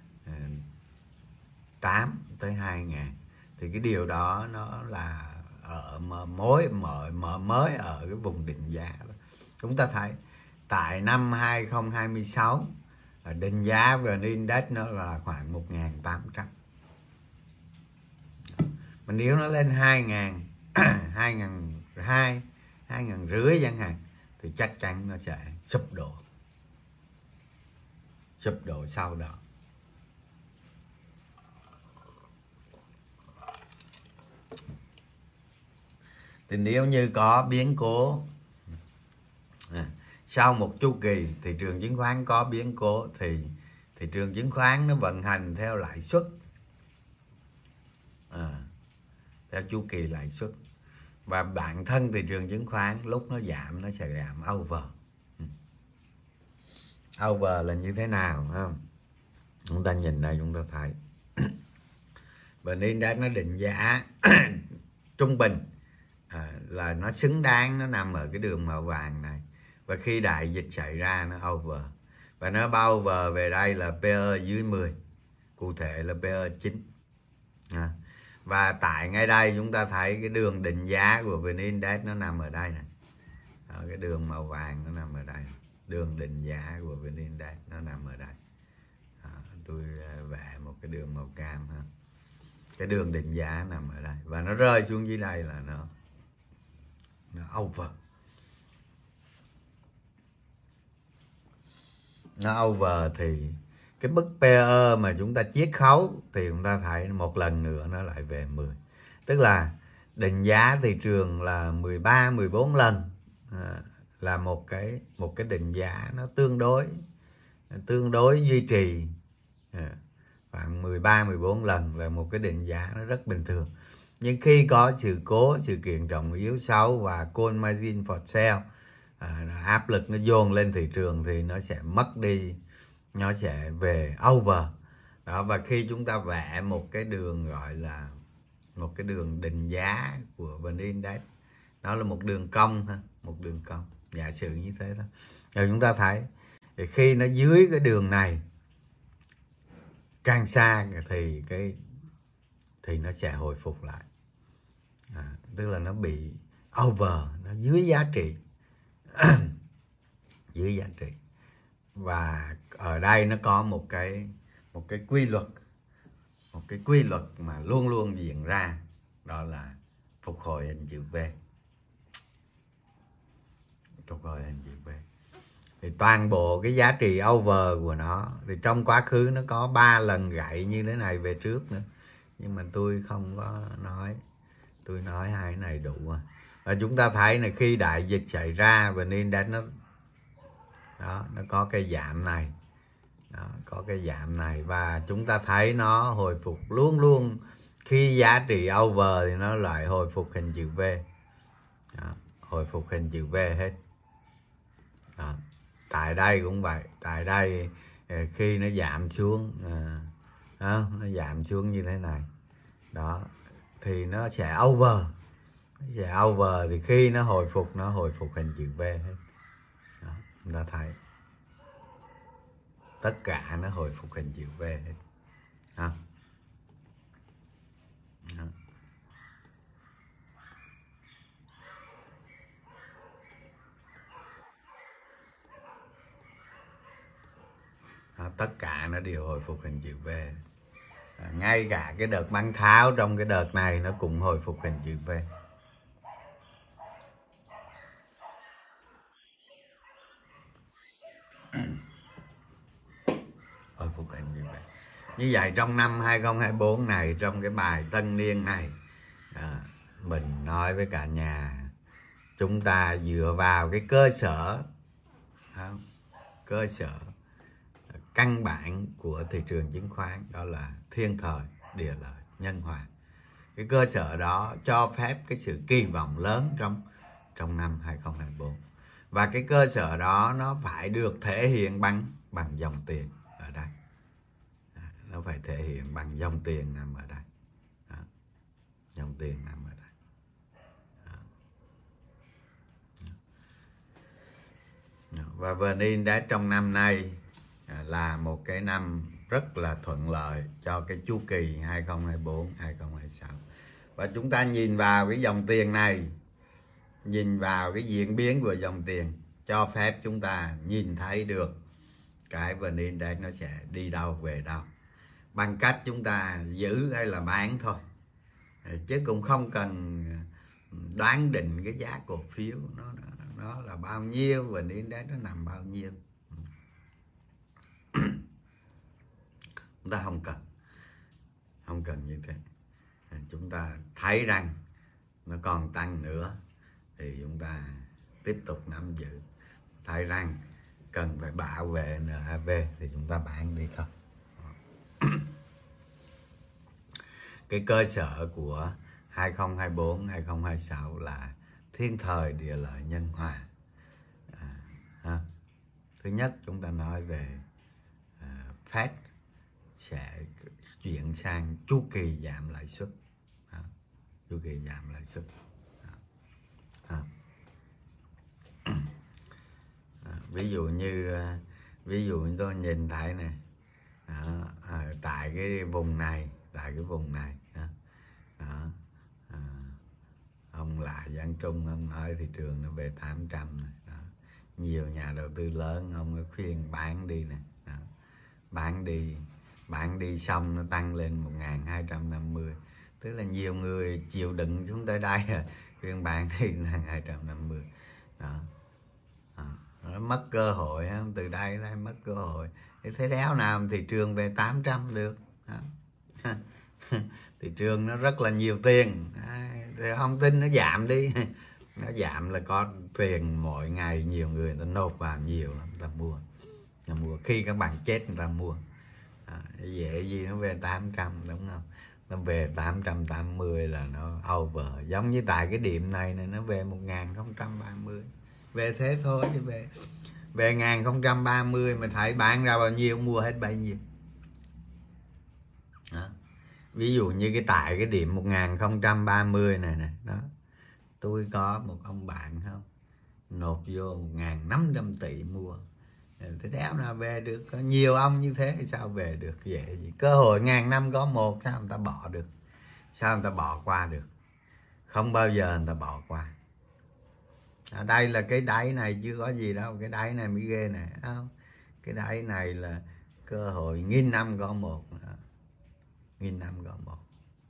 tám tới hai nghìn, thì cái điều đó nó là ở mối mở mở mới ở cái vùng định giá đó. Chúng ta thấy tại năm hai không hai sáu định giá về index nó là khoảng một nghìn tám trăm. Mà nếu nó lên hai nghìn, hai nghìn hai, hai nghìn rưỡi chẳng hạn, thì chắc chắn nó sẽ sụp đổ, sụp đổ sau đó. Thì nếu như có biến cố à, sau một chu kỳ thị trường chứng khoán có biến cố thì thị trường chứng khoán nó vận hành theo lãi suất, à, theo chu kỳ lãi suất, và bản thân thị trường chứng khoán lúc nó giảm nó sẽ giảm over. Over là như thế nào không? Chúng ta nhìn đây chúng ta thấy vê en-Index nó định giá trung bình à, là nó xứng đáng, nó nằm ở cái đường màu vàng này, và khi đại dịch xảy ra nó over, và nó bao over về đây là pê e dưới mười, cụ thể là pê e chín à. Và tại ngay đây chúng ta thấy cái đường định giá của vê en-Index nó nằm ở đây này. Đó, cái đường màu vàng nó nằm ở đây, đường định giá của vê en-Index nó nằm ở đây. Đó, tôi vẽ một cái đường màu cam ha. Cái đường định giá nằm ở đây, và nó rơi xuống dưới đây là nó nó over, nó over thì cái mức pê e mà chúng ta chiết khấu thì chúng ta thấy một lần nữa nó lại về mười, tức là định giá thị trường là mười ba mười bốn lần à, là một cái một cái định giá nó tương đối tương đối duy trì à, khoảng mười ba mười bốn lần là một cái định giá nó rất bình thường. Nhưng khi có sự cố, sự kiện trọng yếu xấu và call margin for sale à, áp lực nó dồn lên thị trường thì nó sẽ mất đi, nó sẽ về over đó. Và khi chúng ta vẽ một cái đường gọi là một cái đường định giá của vê en-Index, nó là một đường cong thôi, một đường cong, giả sử như thế thôi. Rồi chúng ta thấy thì khi nó dưới cái đường này càng xa thì cái thì nó sẽ hồi phục lại à, tức là nó bị over, nó dưới giá trị. Dưới giá trị. Và ở đây nó có một cái một cái quy luật, một cái quy luật mà luôn luôn diễn ra, đó là phục hồi hình chữ V. Phục hồi hình chữ V. Thì toàn bộ cái giá trị over của nó thì trong quá khứ nó có ba lần gãy như thế này về trước nữa, nhưng mà tôi không có nói, tôi nói hai cái này đủ rồi. Và chúng ta thấy là khi đại dịch xảy ra và index nó đó, nó có cái giảm này, đó, có cái giảm này, và chúng ta thấy nó hồi phục luôn luôn khi giá trị over thì nó lại hồi phục hình chữ V. Đó, hồi phục hình chữ V hết. Đó. Tại đây cũng vậy, tại đây khi nó giảm xuống, đó, nó giảm xuống như thế này, đó thì nó sẽ over, nó sẽ over thì khi nó hồi phục, nó hồi phục hình chữ V hết. Đó, chúng ta thấy tất cả nó hồi phục hình chữ V hết. Đó. Đó. Đó, tất cả nó đều hồi phục hình chữ V. À, ngay cả cái đợt bắn tháo trong cái đợt này nó cũng hồi phục hình chữ V. Hồi phục hình chữ V. Như vậy trong năm hai không hai tư này, trong cái bài tân niên này, à, mình nói với cả nhà, chúng ta dựa vào cái cơ sở, không? cơ sở căn bản của thị trường chứng khoán, đó là thiên thời, địa lợi, nhân hòa. Cái cơ sở đó cho phép cái sự kỳ vọng lớn trong trong năm hai không hai tư, và cái cơ sở đó nó phải được thể hiện bằng bằng dòng tiền ở đây. Nó phải thể hiện bằng dòng tiền nằm ở đây. Đó. Dòng tiền nằm ở đây. Đó. Và vê en Index trong năm nay là một cái năm rất là thuận lợi cho cái chu kỳ hai không hai tư hai không hai sáu. Và chúng ta nhìn vào cái dòng tiền này, nhìn vào cái diễn biến của dòng tiền, cho phép chúng ta nhìn thấy được cái vê en Index nó sẽ đi đâu về đâu, bằng cách chúng ta giữ hay là bán thôi, chứ cũng không cần đoán định cái giá cổ phiếu nó nó là bao nhiêu, vê en Index nó nằm bao nhiêu. Chúng ta không cần không cần như thế. Chúng ta thấy rằng nó còn tăng nữa thì chúng ta tiếp tục nắm giữ. Thấy rằng cần phải bảo vệ en a vê thì chúng ta bán đi thôi. Cái cơ sở của hai không hai tư hai không hai sáu là thiên thời, địa lợi, nhân hòa. À, ha. Thứ nhất chúng ta nói về à, Fed sẽ chuyển sang chu kỳ giảm lãi suất. À, chu kỳ giảm lãi suất. À, à. À, ví dụ như ví dụ như tôi nhìn thấy này, đó, à, tại cái vùng này, tại cái vùng này, đó, đó, à, ông Lại Giang Trung ông nói thị trường nó về tám trăm này, đó. Nhiều nhà đầu tư lớn ông khuyên bán đi này, đó. bán đi bán đi xong nó tăng lên một nghìn hai trăm năm mươi, tức là nhiều người chịu đựng xuống tới đây rồi, khuyên bán đi là hai trăm năm mươi, đó. À, nó mất cơ hội, từ đây đây mất cơ hội. Thì thế đéo nào thị trường về tám trăm được, đó. Thị trường nó rất là nhiều tiền, thì không tin nó giảm đi, nó giảm là có tiền mỗi ngày, nhiều người ta nộp vào nhiều lắm, ta mua, ta mua khi các bạn chết người ta mua. À, dễ gì nó về tám trăm, đúng không? Nó về tám trăm tám mươi là nó over, giống như tại cái điểm này này nó về một nghìn không trăm ba mươi, về thế thôi, chứ về về một nghìn không trăm ba mươi mà thấy bán ra bao nhiêu mua hết bấy nhiêu. Đó. Ví dụ như cái tại cái điểm một nghìn không trăm ba mươi này nè, đó, tôi có một ông bạn không nộp vô một nghìn năm trăm tỷ mua, thế đéo nào về được, có nhiều ông như thế thì sao về được, dễ gì, cơ hội ngàn năm có một, sao người ta bỏ được, sao người ta bỏ qua được, không bao giờ người ta bỏ qua. Ở đây là cái đáy này chưa có gì đâu, cái đáy này mới ghê nè, không? Cái đáy này là cơ hội nghìn năm có một, nghìn năm có một,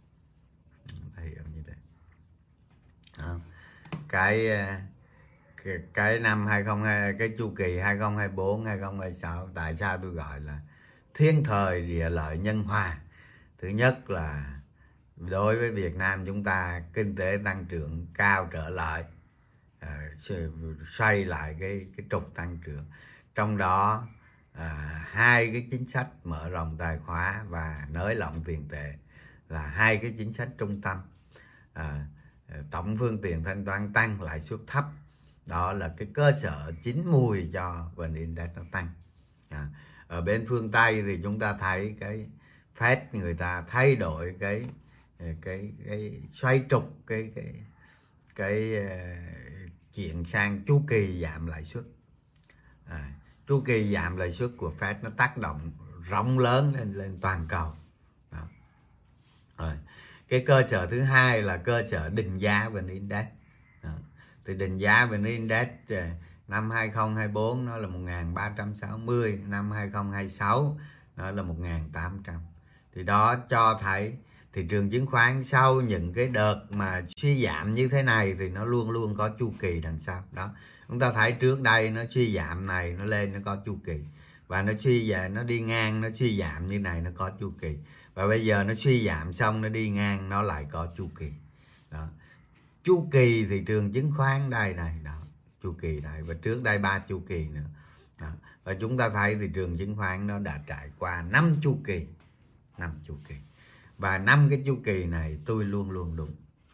hiểu như thế. Không? Cái cái, cái năm hai không hai cái chu kỳ hai không hai bốn hai không hai sáu, tại sao tôi gọi là thiên thời địa lợi nhân hòa? Thứ nhất là đối với Việt Nam chúng ta kinh tế tăng trưởng cao trở lại, à, xoay lại cái cái trục tăng trưởng, trong đó à, hai cái chính sách mở rộng tài khóa và nới lỏng tiền tệ là hai cái chính sách trung tâm. à, tổng phương tiện thanh toán tăng, lãi suất thấp, đó là cái cơ sở chín mùi cho vê en-Index nó tăng. à, ở bên phương Tây thì chúng ta thấy cái Fed người ta thay đổi cái cái cái xoay trục cái cái cái uh, chuyển sang chu kỳ giảm lãi suất. à, chu kỳ giảm lãi suất của Fed nó tác động rộng lớn lên lên toàn cầu. Đó. Rồi. Cái cơ sở thứ hai là cơ sở định giá vê en-Index. Thì định giá vê en-Index năm hai không hai bốn nó là một nghìn ba trăm sáu mươi, năm hai không hai sáu nó là một nghìn tám trăm. Thì đó cho thấy thị trường chứng khoán sau những cái đợt mà suy giảm như thế này thì nó luôn luôn có chu kỳ đằng sau. Đó, chúng ta thấy trước đây nó suy giảm này, nó lên nó có chu kỳ, và nó suy giảm, nó đi ngang, nó suy giảm như này nó có chu kỳ, và bây giờ nó suy giảm xong nó đi ngang nó lại có chu kỳ. Đó, chu kỳ thị trường chứng khoán đây này, đó, chu kỳ đây, và trước đây ba chu kỳ nữa. Đó. Và chúng ta thấy thị trường chứng khoán nó đã trải qua năm chu kỳ, năm chu kỳ, và năm cái chu kỳ này tôi luôn luôn đúng,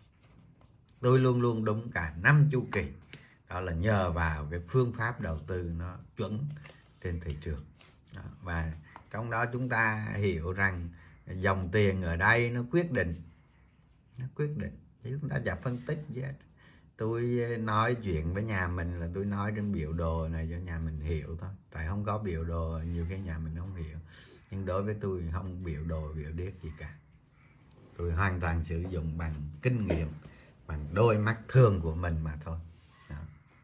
tôi luôn luôn đúng cả năm chu kỳ. Đó là nhờ vào cái phương pháp đầu tư nó chuẩn trên thị trường. Đó. Và trong đó chúng ta hiểu rằng dòng tiền ở đây nó quyết định, nó quyết định, chứ chúng ta chả phân tích gì hết. Tôi nói chuyện với nhà mình là tôi nói trên biểu đồ này cho nhà mình hiểu thôi, tại không có biểu đồ nhiều cái nhà mình không hiểu, nhưng đối với tôi không biểu đồ biểu điếc gì cả. Tôi hoàn toàn sử dụng bằng kinh nghiệm, bằng đôi mắt thường của mình mà thôi. Đó.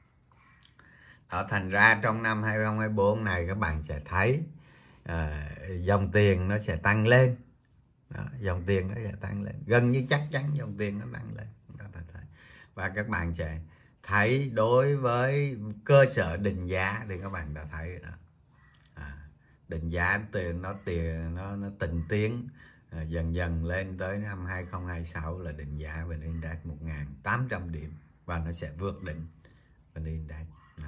Đó, thành ra trong năm hai không hai bốn này các bạn sẽ thấy à, dòng tiền nó sẽ tăng lên. Đó, dòng tiền nó sẽ tăng lên, gần như chắc chắn dòng tiền nó tăng lên. Đó, và các bạn sẽ thấy đối với cơ sở định giá thì các bạn đã thấy đó. À, định giá tiền nó tiền nó nó tịnh tiến à, dần dần lên tới năm hai không hai sáu là định giá vê en-Index một nghìn tám trăm điểm, và nó sẽ vượt đỉnh vê en-Index.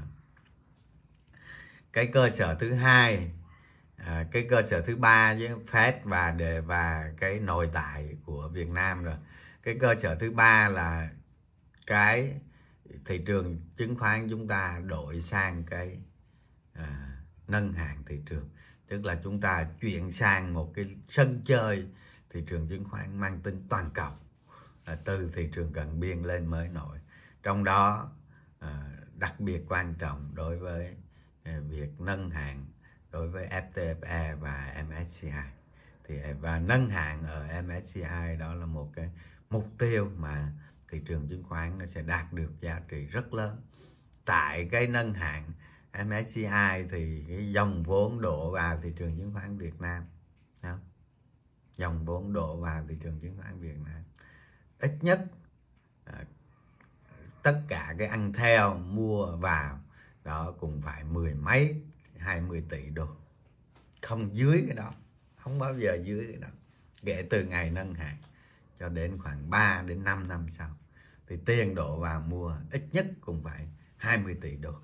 Cái cơ sở thứ hai, à, cái cơ sở thứ ba với Fed và đề và cái nội tại của Việt Nam rồi. Cái cơ sở thứ ba là cái thị trường chứng khoán chúng ta đổi sang cái à, nâng hạng thị trường, tức là chúng ta chuyển sang một cái sân chơi thị trường chứng khoán mang tính toàn cầu, à, từ thị trường cận biên lên mới nổi. Trong đó à, đặc biệt quan trọng đối với à, việc nâng hạng đối với ép tê ép e và em ét xê i. Thì và nâng hạng ở em ét xê i đó là một cái mục tiêu mà thị trường chứng khoán nó sẽ đạt được giá trị rất lớn. Tại cái nâng hạng em ét xê i thì cái dòng vốn đổ vào thị trường chứng khoán Việt Nam, không? Dòng vốn đổ vào thị trường chứng khoán Việt Nam ít nhất à, tất cả cái ăn theo mua vào đó cũng phải mười mấy hai mươi tỷ đô, không dưới cái đó, không bao giờ dưới cái đó, kể từ ngày nâng hạng cho đến khoảng ba đến năm năm sau thì tiền đổ vào mua ít nhất cũng phải hai mươi tỷ đô.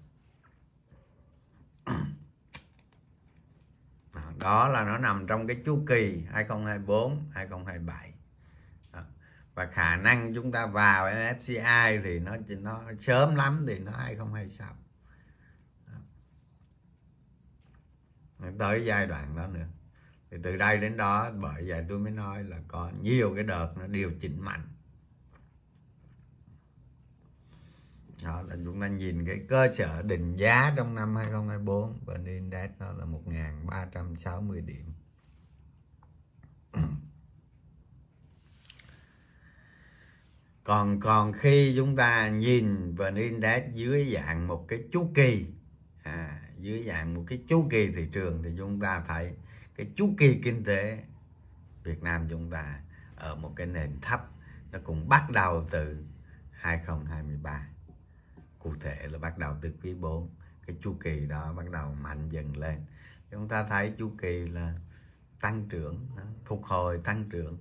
Đó là nó nằm trong cái chu kỳ hai không hai bốn hai không hai bảy. Đó. Và khả năng chúng ta vào em ép xê i thì nó nó sớm lắm thì nó hai không hai sáu. Đó. Tới giai đoạn đó nữa. Thì từ đây đến đó, bởi vậy tôi mới nói là có nhiều cái đợt nó điều chỉnh mạnh. Đó là chúng ta nhìn cái cơ sở định giá trong năm hai không hai bốn và index nó là một nghìn ba trăm sáu mươi điểm. còn còn khi chúng ta nhìn vê en Index dưới dạng một cái chu kỳ, à, dưới dạng một cái chu kỳ thị trường, thì chúng ta thấy cái chu kỳ kinh tế Việt Nam chúng ta ở một cái nền thấp, nó cũng bắt đầu từ hai không hai ba, cụ thể là bắt đầu từ quý bốn. Cái chu kỳ đó bắt đầu mạnh dần lên, chúng ta thấy chu kỳ là tăng trưởng, phục hồi tăng trưởng,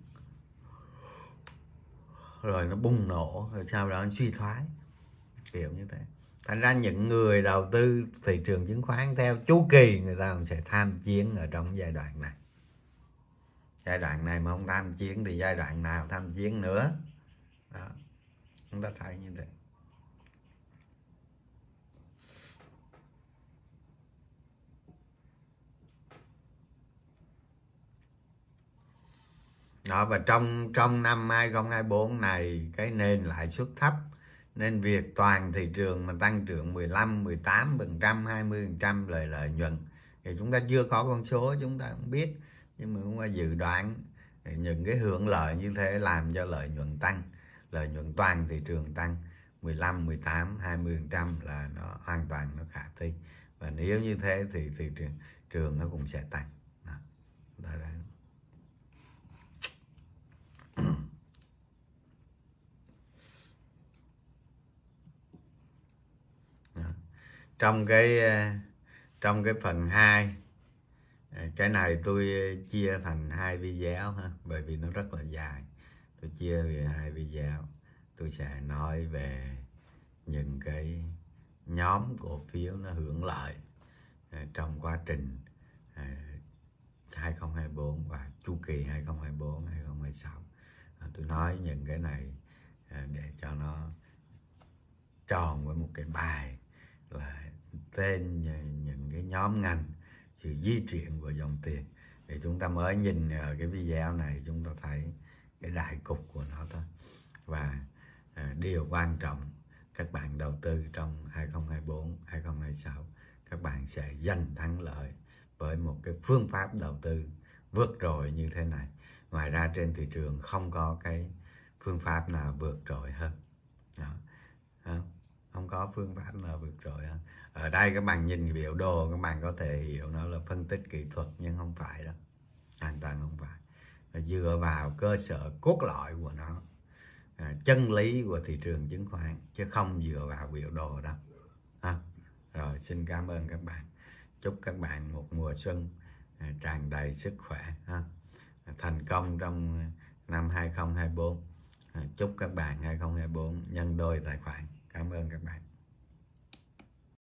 rồi nó bùng nổ, rồi sau đó nó suy thoái, kiểu như thế. Thành ra những người đầu tư thị trường chứng khoán theo chu kỳ, người ta cũng sẽ tham chiến ở trong giai đoạn này. Giai đoạn này mà không tham chiến thì giai đoạn nào tham chiến nữa đó, chúng ta thấy như thế. Đó, và trong trong năm hai không hai tư này, cái nền lãi suất thấp, nên việc toàn thị trường mà tăng trưởng mười lăm, mười tám phần trăm, hai mươi phần trăm lời lợi nhuận thì chúng ta chưa có con số, chúng ta không biết, nhưng mà chúng ta dự đoán những cái hưởng lợi như thế làm cho lợi nhuận tăng, lợi nhuận toàn thị trường tăng mười lăm, mười tám, hai mươi phần trăm là nó hoàn toàn nó khả thi. Và nếu như thế thì thị trường, trường nó cũng sẽ tăng. Đó. Đó là... trong cái trong cái phần hai, cái này tôi chia thành hai video ha, bởi vì nó rất là dài. Tôi chia về hai video, tôi sẽ nói về những cái nhóm cổ phiếu nó hưởng lợi trong quá trình hai không hai tư và chu kỳ hai không hai tư, hai không hai sáu. Tôi nói những cái này để cho nó tròn với một cái bài là tên những cái nhóm ngành, sự di chuyển của dòng tiền, để chúng ta mới nhìn ở cái video này chúng ta thấy cái đại cục của nó thôi. Và à, điều quan trọng, các bạn đầu tư trong hai không hai tư, hai không hai sáu, các bạn sẽ giành thắng lợi với một cái phương pháp đầu tư vượt trội như thế này. Ngoài ra trên thị trường không có cái phương pháp nào vượt trội hơn. Đó. Không? không có phương pháp nào vượt trội hơn. Ở đây các bạn nhìn biểu đồ, các bạn có thể hiểu nó là phân tích kỹ thuật, nhưng không phải đâu, hoàn toàn không phải. Nó dựa vào cơ sở cốt lõi của nó, à, chân lý của thị trường chứng khoán, chứ không dựa vào biểu đồ đâu. À, rồi xin cảm ơn các bạn, chúc các bạn một mùa xuân à, tràn đầy sức khỏe, ha. Thành công trong năm hai không hai tư. À, chúc các bạn hai không hai tư nhân đôi tài khoản. Cảm ơn các bạn.